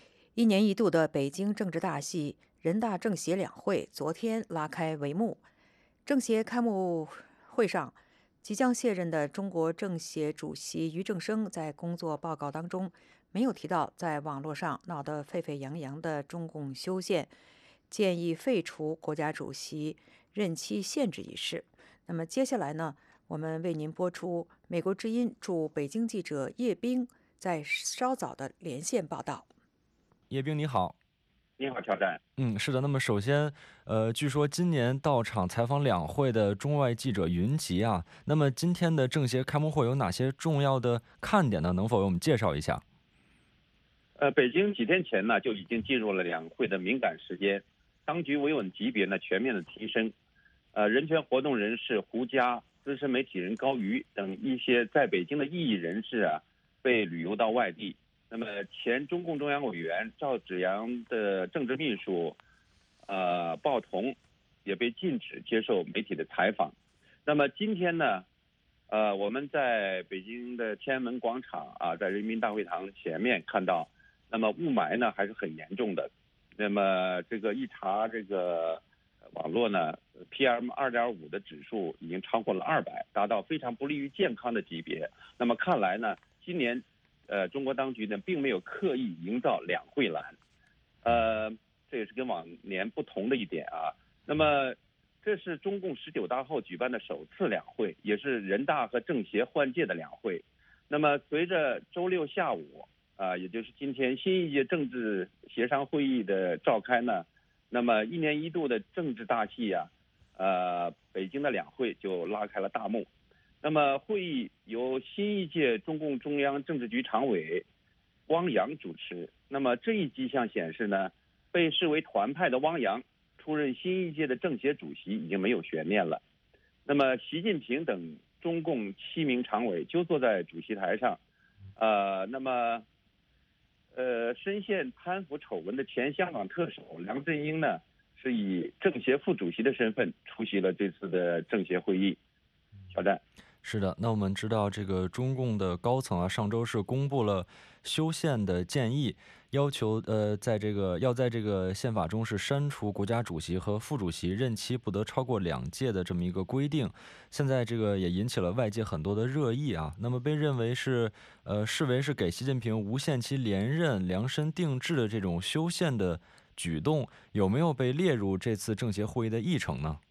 一年一度的北京政治大戏人大政协两会昨天拉开帷幕。政协开幕会上，即将卸任的中国政协主席俞正声在工作报告当中没有提到在网络上闹得沸沸扬扬的中共修宪，建议废除国家主席任期限制一事。那么接下来呢，我们为您播出美国之音驻北京记者叶冰在稍早的连线报道。 叶冰你好。 你好，乔战。 嗯，是的。那么首先，呃，据说今年到场采访两会的中外记者云集啊。那么今天的政协开幕会有哪些重要的看点呢？能否为我们介绍一下？ 呃，北京几天前呢就已经进入了两会的敏感时间，当局维稳级别呢全面的提升。呃，人权活动人士胡佳、资深媒体人高瑜等一些在北京的异议人士啊，被旅游到外地。那么，前中共中央委员赵紫阳的政治秘书，呃，鲍同，也被禁止接受媒体的采访。那么今天呢，呃，我们在北京的天安门广场啊，在人民大会堂前面看到，那么雾霾呢还是很严重的。那么这个一查这个网络呢 ，P M 二点五 的指数已经超过了二百，达到非常不利于健康的级别。那么看来呢，今年。呃，中国当局呢，并没有刻意营造两会蓝，呃，这也是跟往年不同的一点啊。那么，这是中共十九大后举办的首次两会，也是人大和政协换届的两会。那么，随着周六下午啊、呃，也就是今天新一届政治协商会议的召开呢，那么一年一度的政治大戏啊，呃，北京的两会就拉开了大幕。那么会议由新一届中共中央政治局常委汪洋主持。那么这一迹象显示呢，被视为团派的汪洋出任新一届的政协主席已经没有悬念了。那么习近平等中共七名常委就坐在主席台上，呃，那么呃深陷贪腐丑闻的前香港特首梁振英呢，是以政协副主席的身份出席了这次的政协会议。小战。 是的，那我们知道这个中共的高层啊，上周是公布了修宪的建议，要求呃，在这个要在这个宪法中是删除国家主席和副主席任期不得超过两届的这么一个规定。现在这个也引起了外界很多的热议啊。那么被认为是呃视为是给习近平无限期连任量身定制的这种修宪的举动，有没有被列入这次政协会议的议程呢？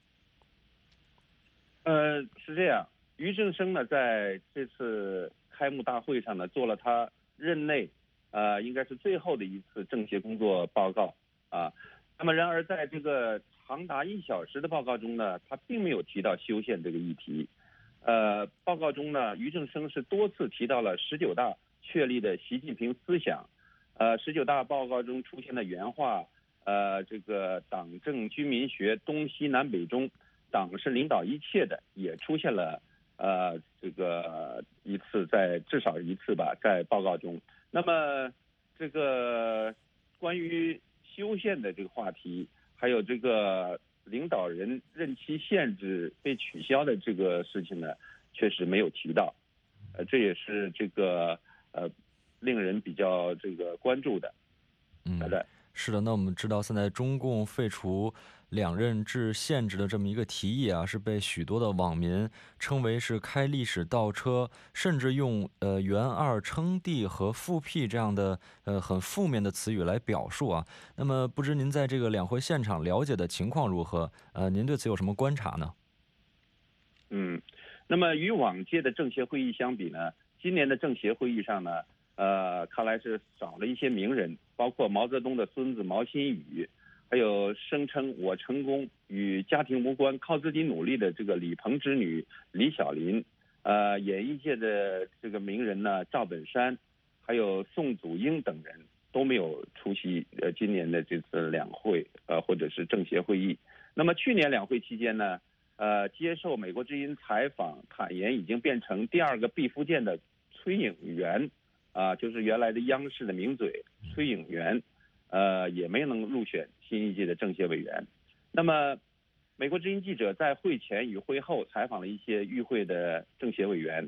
呃，是这样。俞正声呢，在这次开幕大会上呢，做了他任内，呃，应该是最后的一次政协工作报告啊。那么，然而在这个长达一小时的报告中呢，他并没有提到修宪这个议题。呃，报告中呢，俞正声是多次提到了十九大确立的习近平思想。呃，十九大报告中出现的原话，呃，这个党政军民学东西南北中，党是领导一切的，也出现了。呃，这个一次在至少一次吧，在报告中。那么，这个关于修宪的这个话题，还有这个领导人任期限制被取消的这个事情呢，确实没有提到。呃，这也是这个呃令人比较这个关注的。 嗯，是的。那我们知道，现在中共废除两任制限制的这么一个提议啊，是被许多的网民称为是开历史倒车，甚至用呃袁二称帝和复辟这样的呃很负面的词语来表述啊。那么不知您在这个两会现场了解的情况如何？呃，您对此有什么观察呢？ 嗯，那么与往届的政协会议相比呢，今年的政协会议上呢，呃，看来是少了一些名人，包括毛泽东的孙子毛新宇。还有声称我成功与家庭无关，靠自己努力的这个李鹏之女李小琳，呃，演艺界的这个名人呢，赵本山，还有宋祖英等人都没有出席呃今年的这次两会呃或者是政协会议。那么去年两会期间呢，呃，接受美国之音采访坦言已经变成第二个毕福剑的崔颖元啊、呃，就是原来的央视的名嘴崔颖元。呃，也没能入选新一届的政协委员。那么，美国之音记者在会前与会后采访了一些与会的政协委员，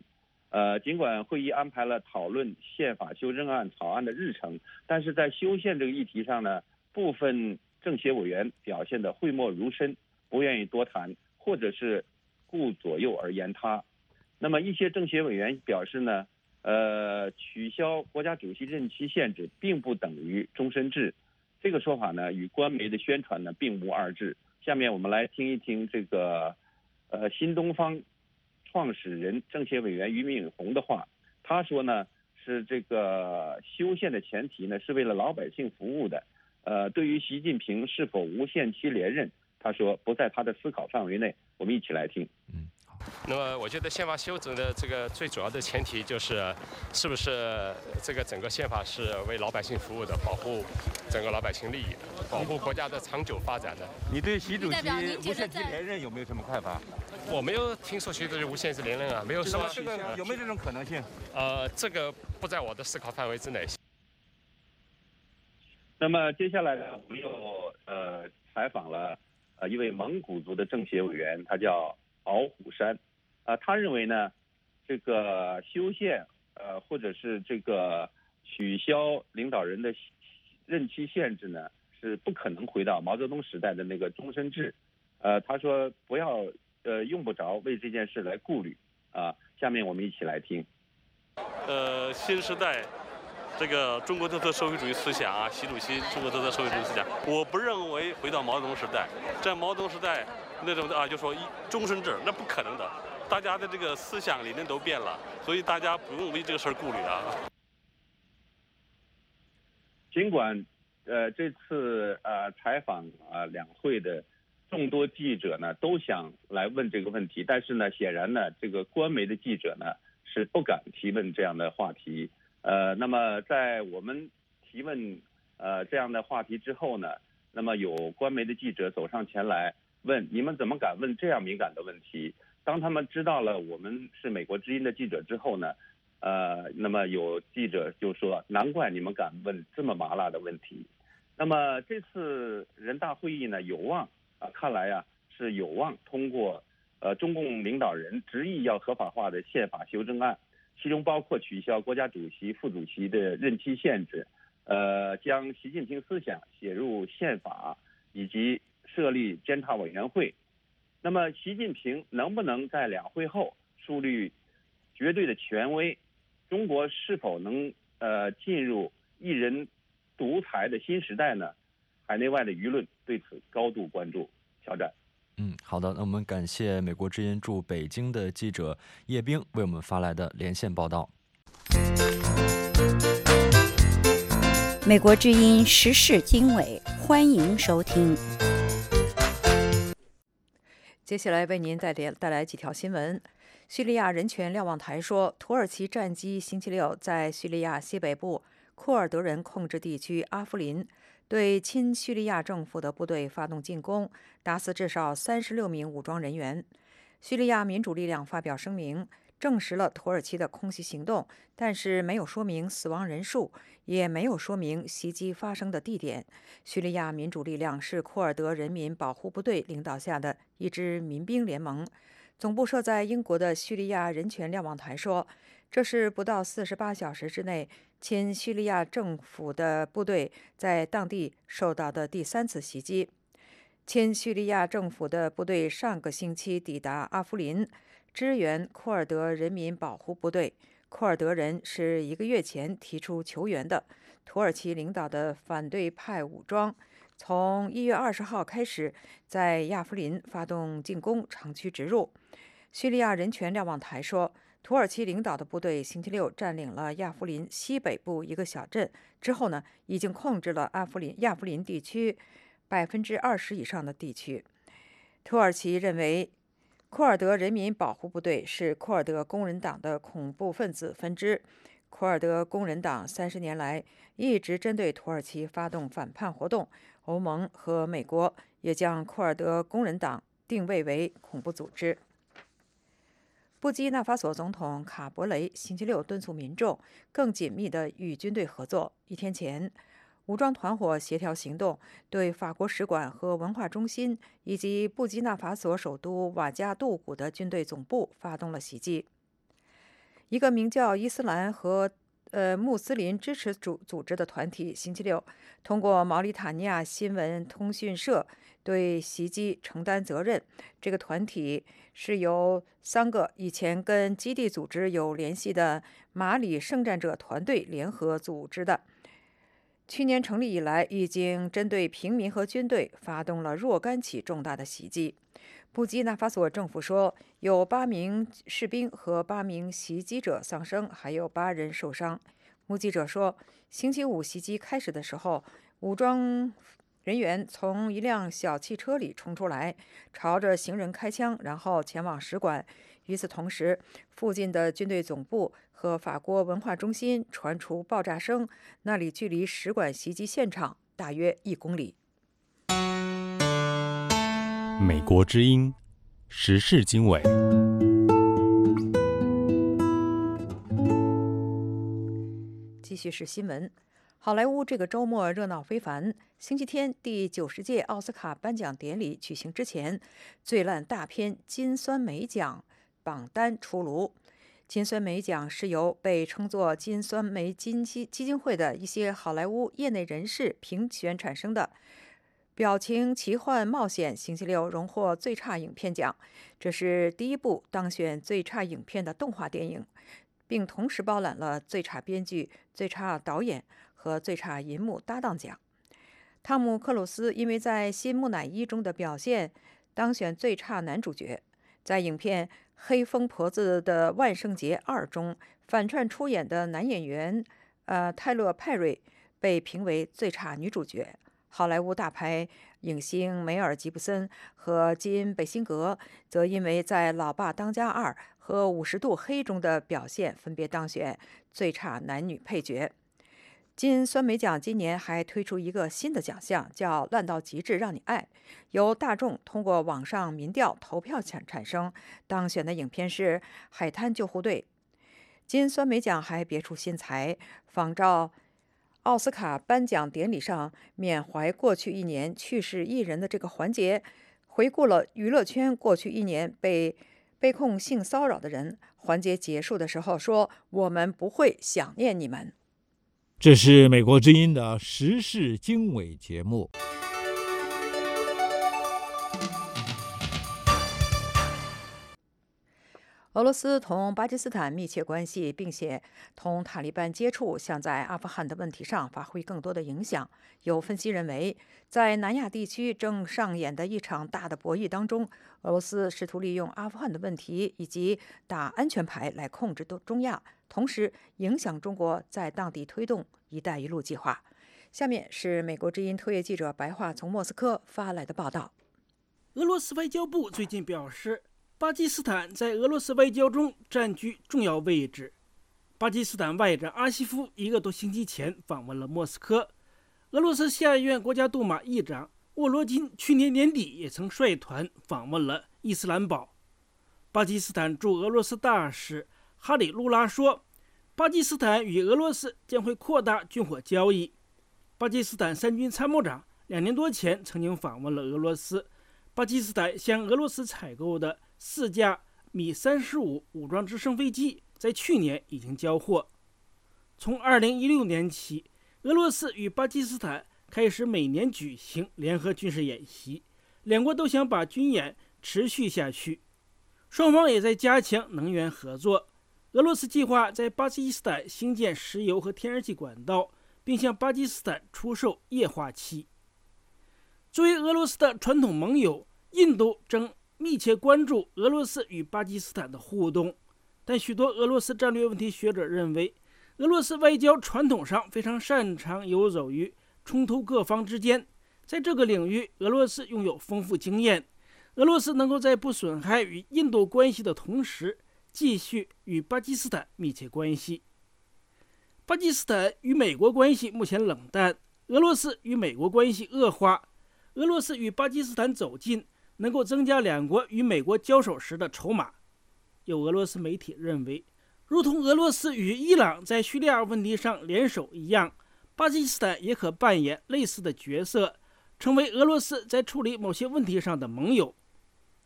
呃，尽管会议安排了讨论宪法修正案草案的日程，但是在修宪这个议题上呢，部分政协委员表现得讳莫如深，不愿意多谈，或者是顾左右而言他。那么一些政协委员表示呢，呃，取消国家主席任期限制并不等于终身制，这个说法呢与官媒的宣传呢并无二致。下面我们来听一听这个呃新东方创始人政协委员俞敏洪的话。他说呢，是这个修宪的前提呢是为了老百姓服务的。呃，对于习近平是否无限期连任，他说不在他的思考范围内。我们一起来听。 嗯。那么，我觉得宪法修正的这个最主要的前提就是，是不是这个整个宪法是为老百姓服务的，保护整个老百姓利益的，保护国家的长久发展的。 你对习主席无限期连任有没有什么看法？ 我没有听说习主席无限期连任啊，没有说这个有没有这种可能性？ 呃，这个不在我的思考范围之内。 那么接下来呢，我们又呃采访了呃一位蒙古族的政协委员，他叫敖虎山。啊、呃，他认为呢，这个修宪呃或者是这个取消领导人的任期限制呢，是不可能回到毛泽东时代的那个终身制。呃，他说不要呃用不着为这件事来顾虑啊、呃。下面我们一起来听。 呃，新时代。这个中国特色社会主义思想啊，习主席中国特色社会主义思想，我不认为回到毛泽东时代，在毛泽东时代那种啊，就说一终身制，那不可能的。大家的这个思想理念都变了，所以大家不用为这个事儿顾虑啊。 尽管呃这次呃采访啊、呃、两会的众多记者呢都想来问这个问题，但是呢，显然呢，这个官媒的记者呢是不敢提问这样的话题。呃，那么在我们提问呃这样的话题之后呢，那么有官媒的记者走上前来问：你们怎么敢问这样敏感的问题？当他们知道了我们是美国之音的记者之后呢，呃，那么有记者就说：难怪你们敢问这么麻辣的问题。那么这次人大会议呢，有望啊，看来啊是有望通过呃中共领导人执意要合法化的宪法修正案。其中包括取消国家主席、副主席的任期限制，呃，将习近平思想写入宪法，以及设立监察委员会。那么，习近平能不能在两会后树立绝对的权威？中国是否能呃进入一人独裁的新时代呢？海内外的舆论对此高度关注。小展。 嗯，好的，那我们感谢美国之音驻北京的记者叶冰为我们发来的连线报道。 美国之音时事经纬，欢迎收听。 接下来为您带来带来几条新闻。叙利亚人权瞭望台说，土耳其战机星期六在叙利亚西北部库尔德人控制地区阿夫林对亲叙利亚政府的部队发动进攻，打死至少三十六名武装人员。叙利亚民主力量发表声明，证实了土耳其的空袭行动，但是没有说明死亡人数，也没有说明袭击发生的地点。叙利亚民主力量是库尔德人民保护部队领导下的一支民兵联盟。总部设在英国的叙利亚人权瞭望台说，这是不到四十八小时之内亲叙利亚政府的部队在当地受到的第三次袭击。亲叙利亚政府的部队上个星期抵达阿夫林，支援库尔德人民保护部队。库尔德人是一个月前提出求援的。土耳其领导的反对派武装从一月二十号开始在亚夫林发动进攻，长驱直入。叙利亚人权瞭望台说，土耳其领导的部队星期六占领了亚夫林西北部一个小镇，之后呢，已经控制了阿夫林亚夫林地区百分之二十以上的地区。土耳其认为，库尔德人民保护部队是库尔德工人党的恐怖分子分支。库尔德工人党三十年来一直针对土耳其发动反叛活动，欧盟和美国也将库尔德工人党定位为恐怖组织。布基纳法索总统卡博雷星期六敦促民众更紧密地与军队合作。一天前，武装团伙协调行动对法国使馆和文化中心以及布基纳法索首都瓦加杜古的军队总部发动了袭击。 一个名叫伊斯兰和呃穆斯林支持组组织的团体星期六通过毛里塔尼亚新闻通讯社对袭击承担责任。这个团体是由三个以前跟基地组织有联系的马里圣战者团队联合组织的。去年成立以来，已经针对平民和军队发动了若干起重大的袭击。布基纳法索政府说，有八名士兵和八名袭击者丧生，还有八人受伤。目击者说，星期五袭击开始的时候，武装人员从一辆小汽车里冲出来，朝着行人开枪，然后前往使馆。与此同时，附近的军队总部和法国文化中心传出爆炸声，那里距离使馆袭击现场大约一公里。 美国之音时事经纬。 继续是新闻。好莱坞这个周末热闹非凡。星期天，第九十届奥斯卡颁奖典礼举行之前，最烂大片金酸梅奖榜单出炉。金酸梅奖是由被称作金酸梅基基金会的一些好莱坞业内人士评选产生的。表情奇幻冒险星期六荣获最差影片奖，这是第一部当选最差影片的动画电影，并同时包揽了最差编剧、最差导演和最差银幕搭档奖。汤姆·克鲁斯因为在《新木乃伊》中的表现当选最差男主角，在影片《黑疯婆子的万圣节二》中反串出演的男演员呃泰勒·派瑞被评为最差女主角。好莱坞大牌影星梅尔·吉布森和金·贝辛格则因为在《老爸当家二》和《五十度黑》中的表现分别当选最差男女配角。金酸梅奖今年还推出一个新的奖项，叫烂到极致让你爱，由大众通过网上民调投票产产生，当选的影片是《海滩救护队》。金酸梅奖还别出心裁，仿照奥斯卡颁奖典礼上缅怀过去一年去世艺人的这个环节，回顾了娱乐圈过去一年被被控性骚扰的人。环节结束的时候说：“我们不会想念你们。” 这是美国之音的时事经纬节目。 俄罗斯同巴基斯坦密切关系，并且同塔利班接触，想在阿富汗的问题上发挥更多的影响。有分析认为，在南亚地区正上演的一场大的博弈当中，俄罗斯试图利用阿富汗的问题以及打安全牌来控制中亚，同时影响中国在当地推动“一带一路”计划。下面是美国之音特约记者白桦从莫斯科发来的报道。 俄罗斯外交部最近表示，巴基斯坦在俄罗斯外交中占据重要位置。巴基斯坦外长阿西夫一个多星期前访问了莫斯科。俄罗斯下议院国家杜马议长沃罗金去年年底也曾率团访问了伊斯兰堡。巴基斯坦驻俄罗斯大使哈里路拉说，巴基斯坦与俄罗斯将会扩大军火交易。巴基斯坦三军参谋长两年多前曾经访问了俄罗斯，巴基斯坦向俄罗斯采购的四架米三十五武装直升飞机在去年已经交货。从二零一六年起，俄罗斯与巴基斯坦开始每年举行联合军事演习，两国都想把军演持续下去。双方也在加强能源合作。俄罗斯计划在巴基斯坦兴建石油和天然气管道，并向巴基斯坦出售液化气。作为俄罗斯的传统盟友，印度正密切关注俄罗斯与巴基斯坦的互动，但许多俄罗斯战略问题学者认为，俄罗斯外交传统上非常擅长游走于冲突各方之间，在这个领域，俄罗斯拥有丰富经验。俄罗斯能够在不损害与印度关系的同时，继续与巴基斯坦密切关系。巴基斯坦与美国关系目前冷淡，俄罗斯与美国关系恶化。俄罗斯与巴基斯坦走近，能够增加两国与美国交手时的筹码。有俄罗斯媒体认为，如同俄罗斯与伊朗在叙利亚问题上联手一样，巴基斯坦也可扮演类似的角色，成为俄罗斯在处理某些问题上的盟友。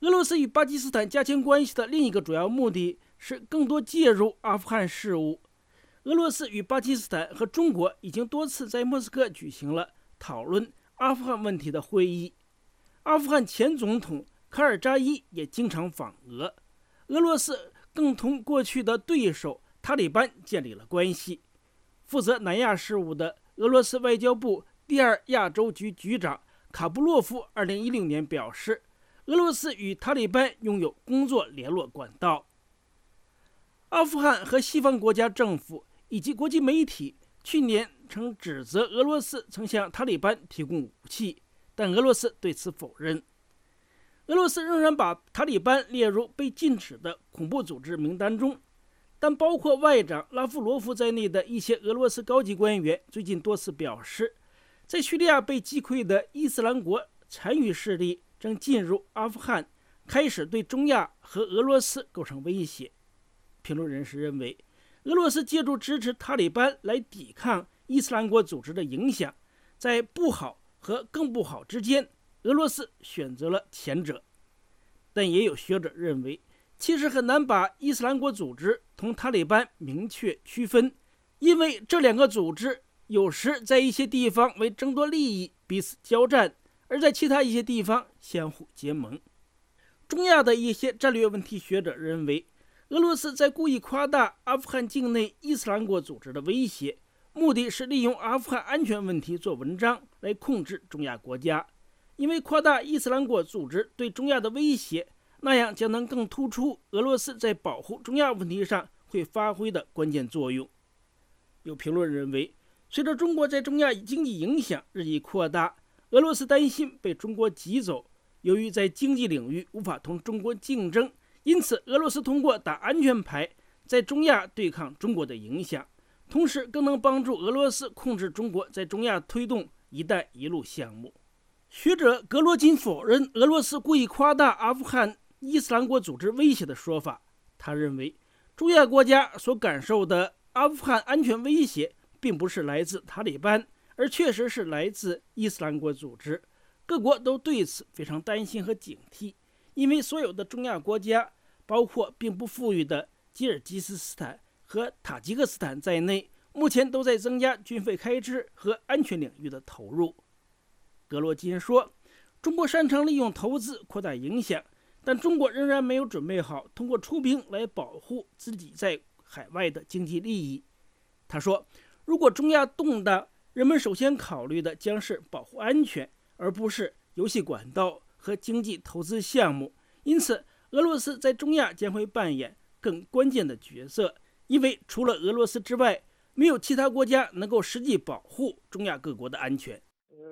俄罗斯与巴基斯坦加强关系的另一个主要目的是更多介入阿富汗事务。俄罗斯与巴基斯坦和中国已经多次在莫斯科举行了讨论阿富汗问题的会议。阿富汗前总统卡尔扎伊也经常访俄。俄罗斯更同过去的对手塔利班建立了关系。负责南亚事务的俄罗斯外交部第二亚洲局局长卡布洛夫二零一六年表示，俄罗斯与塔利班拥有工作联络管道。阿富汗和西方国家政府以及国际媒体去年曾指责俄罗斯曾向塔利班提供武器，但俄罗斯对此否认。俄罗斯仍然把塔利班列入被禁止的恐怖组织名单中，但包括外长拉夫罗夫在内的一些俄罗斯高级官员最近多次表示，在叙利亚被击溃的伊斯兰国残余势力正进入阿富汗，开始对中亚和俄罗斯构成威胁。评论人士认为，俄罗斯借助支持塔利班来抵抗伊斯兰国组织的影响，在不好和更不好之间，俄罗斯选择了前者。但也有学者认为，其实很难把伊斯兰国组织同塔利班明确区分，因为这两个组织有时在一些地方为争夺利益彼此交战，而在其他一些地方相互结盟。中亚的一些战略问题学者认为，俄罗斯在故意夸大阿富汗境内伊斯兰国组织的威胁，目的是利用阿富汗安全问题做文章来控制中亚国家。因为夸大伊斯兰国组织对中亚的威胁，那样将能更突出俄罗斯在保护中亚问题上会发挥的关键作用。有评论认为，随着中国在中亚经济影响日益扩大，俄罗斯担心被中国挤走，由于在经济领域无法同中国竞争，因此俄罗斯通过打安全牌在中亚对抗中国的影响，同时更能帮助俄罗斯控制中国在中亚推动一带一路项目。学者格罗金否认俄罗斯故意夸大阿富汗伊斯兰国组织威胁的说法。他认为，中亚国家所感受的阿富汗安全威胁并不是来自塔利班，而确实是来自伊斯兰国组织。各国都对此非常担心和警惕，因为所有的中亚国家，包括并不富裕的吉尔吉斯斯坦和塔吉克斯坦在内，目前都在增加军费开支和安全领域的投入。格罗金说，中国擅长利用投资扩大影响，但中国仍然没有准备好通过出兵来保护自己在海外的经济利益。他说，如果中亚动荡，人们首先考虑的将是保护安全，而不是游戏管道和经济投资项目。因此，俄罗斯在中亚将会扮演更关键的角色，因为除了俄罗斯之外，没有其他国家能够实际保护中亚各国的安全。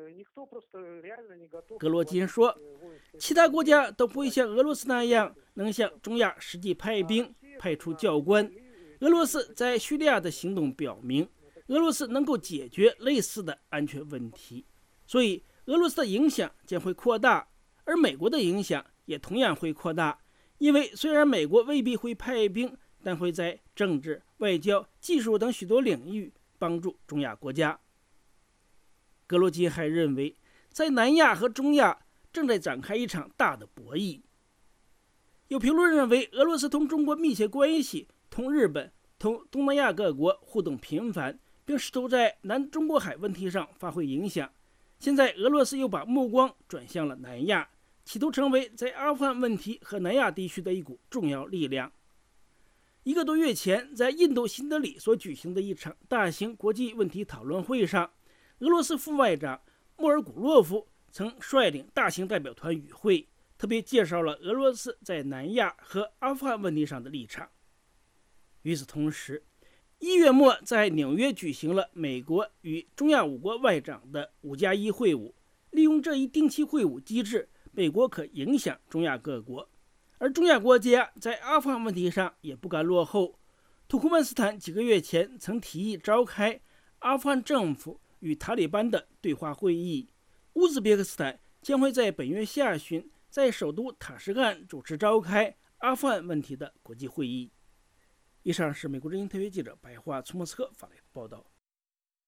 格罗金说，其他国家都不会像俄罗斯那样能向中亚实际派兵、派出教官。俄罗斯在叙利亚的行动表明，俄罗斯能够解决类似的安全问题，所以俄罗斯的影响将会扩大，而美国的影响也同样会扩大。因为虽然美国未必会派兵，但会在政治、外交、技术等许多领域帮助中亚国家。格罗金还认为，在南亚和中亚正在展开一场大的博弈。有评论认为，俄罗斯同中国密切关系，同日本、同东南亚各国互动频繁，并试图在南中国海问题上发挥影响。现在，俄罗斯又把目光转向了南亚，企图成为在阿富汗问题和南亚地区的一股重要力量。一个多月前，在印度新德里所举行的一场大型国际问题讨论会上，俄罗斯副外长莫尔古洛夫曾率领大型代表团与会，特别介绍了俄罗斯在南亚和阿富汗问题上的立场。与此同时，一月末在纽约举行了美国与中亚五国外长的五加一会晤。利用这一定期会晤机制，美国可影响中亚各国，而中亚国家在阿富汗问题上也不甘落后。土库曼斯坦几个月前曾提议召开阿富汗政府与塔利班的对话会议。乌兹别克斯坦将会在本月下旬在首都塔什干主持召开阿富汗问题的国际会议。以上是美国之音特约记者白桦从莫斯科发来的报道。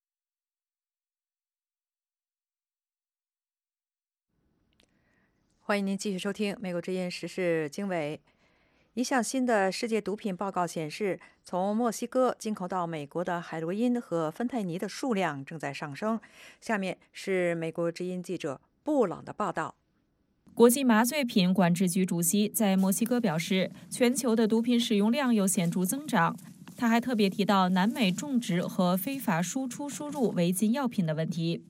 欢欢迎您继续收听《美国之音时事经纬》。一项新的世界毒品报告显示，从墨西哥进口到美国的海洛因和芬太尼的数量正在上升。下面是美国之音记者布朗的报道。 国际麻醉品管制局主席在墨西哥表示，全球的毒品使用量有显著增长。他还特别提到南美种植和非法输出输入违禁药品的问题。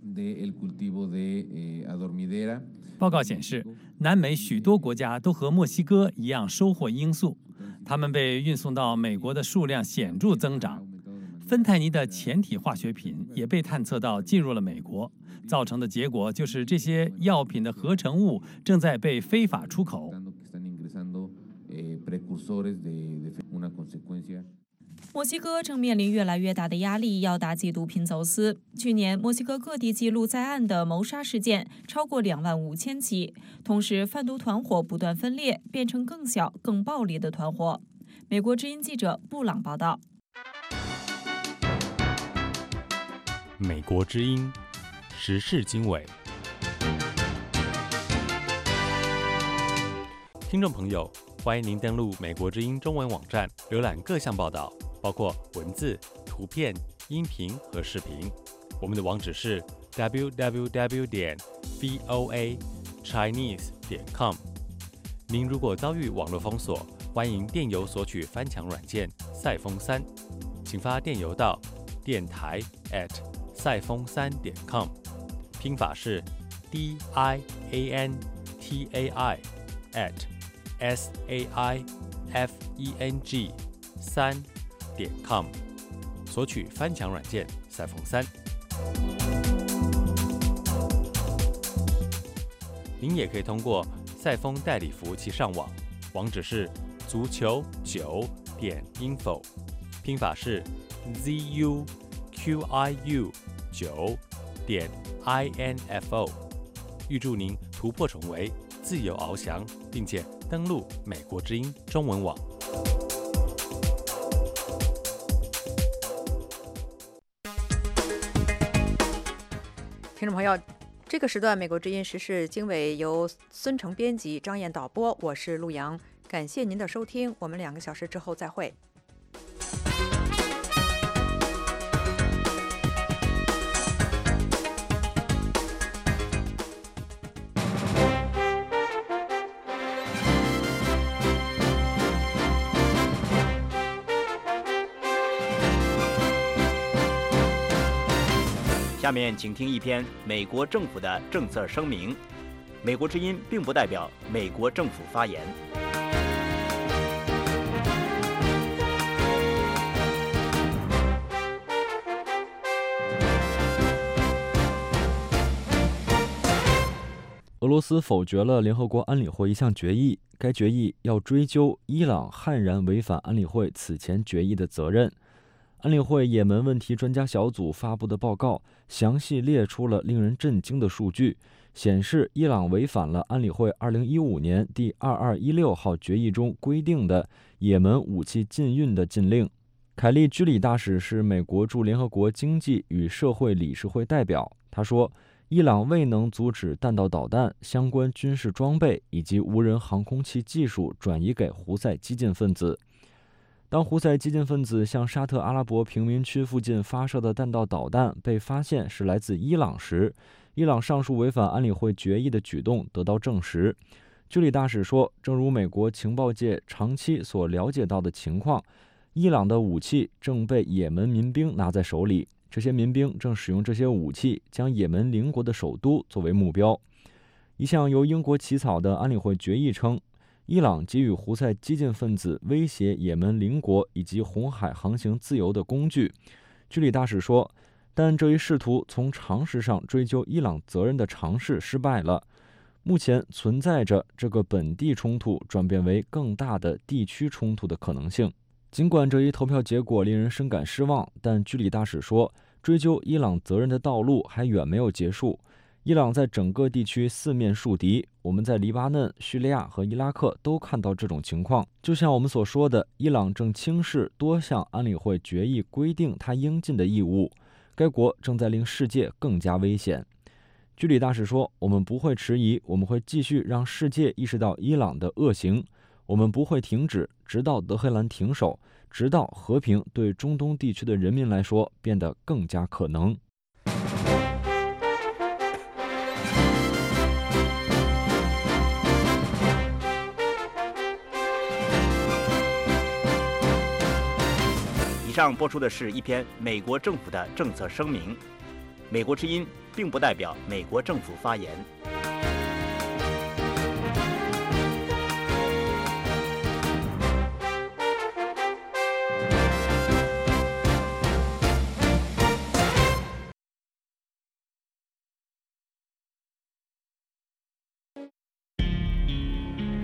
报告显示，南美许多国家都和墨西哥一样收获罂粟，它们被运送到美国的数量显著增长。芬太尼的前体化学品也被探测到进入了美国，造成的结果就是这些药品的合成物正在被非法出口。 墨西哥正面临越来越大的压力，要打击毒品走私。去年，墨西哥各地记录在案的谋杀事件超过两万五千起，同时贩毒团伙不断分裂，变成更小、更暴力的团伙。美国之音记者布朗报道。 美国之音时事经纬，听众朋友，欢迎您登录美国之音中文网站，浏览各项报道，包括文字、图片、音频和视频。我们的网址是 w w w 点 voa chinese 点 com。您如果遭遇网络封锁，欢迎电邮索取翻墙软件赛风三，请发电邮到电台 at 赛风三点 com， 拼法是 d i a n t a i at s a i f e n g 三点 com， 索取翻墙软件赛风三。您也可以通过赛风代理服务器上网，网址是足球九点 info， 拼法是 z u q i u 九点 i n f o。预祝您突破重围，自由翱翔，并且登录美国之音中文网。 听众朋友，这个时段美国之音时事经纬由孙成编辑，张燕导播，我是陆阳，感谢您的收听，我们两个小时之后再会。 下面请听一篇美国政府的政策声明。美国之音并不代表美国政府发言。 俄罗斯否决了联合国安理会一项决议，该决议要追究伊朗悍然违反安理会此前决议的责任。安理会也门问题专家小组发布的报告详细列出了令人震惊的数据，显示伊朗违反了安理会二零一五年第二二一六号决议中规定的也门武器禁运的禁令。凯利居里大使是美国驻联合国经济与社会理事会代表，他说，伊朗未能阻止弹道导弹、相关军事装备以及无人航空器技术转移给胡塞激进分子。当胡塞激进分子向沙特阿拉伯平民区附近发射的弹道导弹被发现是来自伊朗时，伊朗上述违反安理会决议的举动得到证实。居里大使说，正如美国情报界长期所了解到的情况，伊朗的武器正被也门民兵拿在手里，这些民兵正使用这些武器将也门邻国的首都作为目标。一项由英国起草的安理会决议称，伊朗给予胡塞激进分子威胁也门邻国以及红海航行自由的工具。居里大使说，但这一试图从常识上追究伊朗责任的尝试失败了。目前存在着这个本地冲突转变为更大的地区冲突的可能性。尽管这一投票结果令人深感失望，但居里大使说，追究伊朗责任的道路还远没有结束。伊朗在整个地区四面树敌，我们在黎巴嫩、叙利亚和伊拉克都看到这种情况。就像我们所说的，伊朗正轻视多项安理会决议规定它应尽的义务，该国正在令世界更加危险。 居里大使说：“我们不会迟疑，我们会继续让世界意识到伊朗的恶行，我们不会停止，直到德黑兰停手，直到和平对中东地区的人民来说变得更加可能。” 以上播出的是一篇美国政府的政策声明。美国之音并不代表美国政府发言。